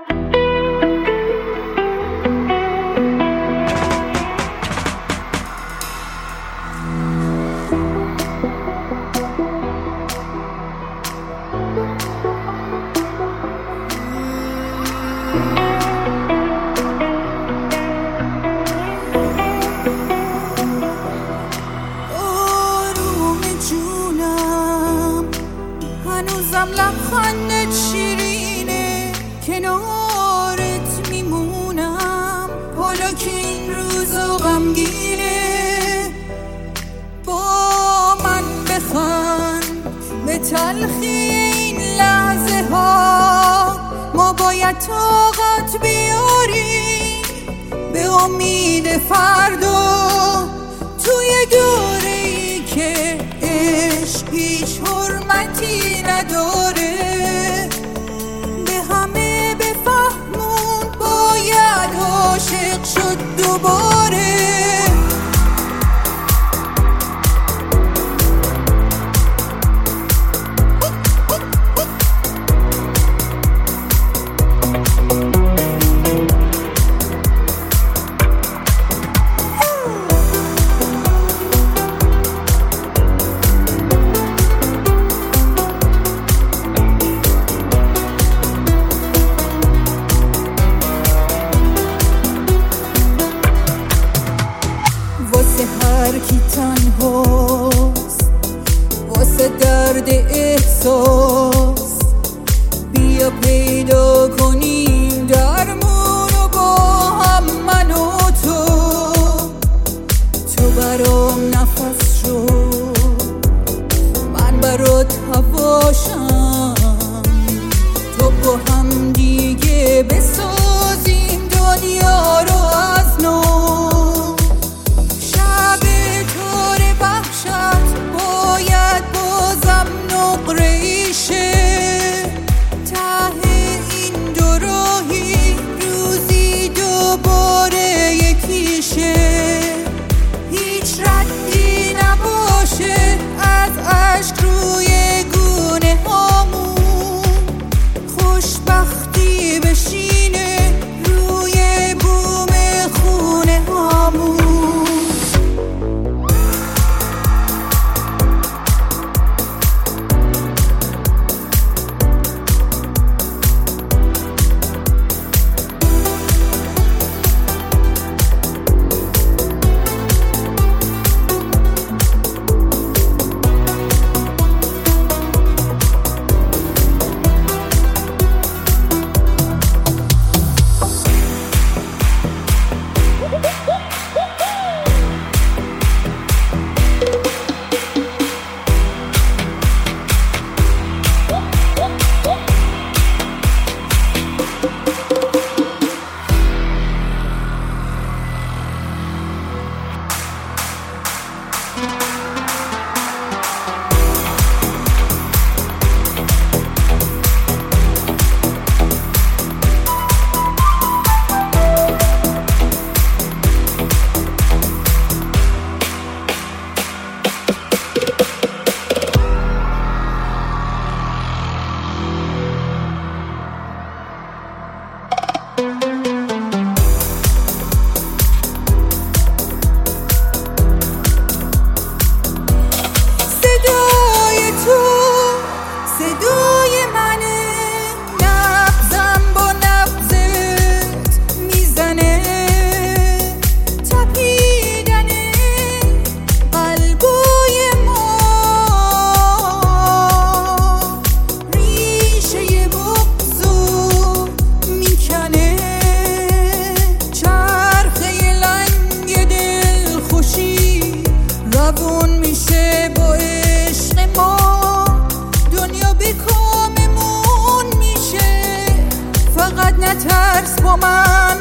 هنوزم لبخندت شیرینه، کنارت میمونم حالا که این روزا غمگینه. با من بخند به تلخی این لحظه ها، ما باید طاقت بیاریم به امید فردا. توی دوره‌ای که عشق هیچ حرمتی نداره، به همه بفهمون باید عاشق شد دوباره. هر کی تنهاست واسه درد احساس، بیا پیدا کنیم درمونو با هم من و تو برام نفس شو، من برات هواشم، تو با هم دیگه بسازیم دنیا رو از نو. باید بازم نقره‌ای شه، ته این دو راهی روزی دوباره یکی شه. هیچ ردی نباشه از اشک روی گونه هامون، خوشبختی بشینه روی بوم خونه هامون. صدای منه، نبضم با نبضت میزنه، تپیدنه قلبای ما، ریشه بغضو میکنه، چرخه لنگ دل خوشی روون میشه با عشق ما. به کاممون میشه، فقط نترس با من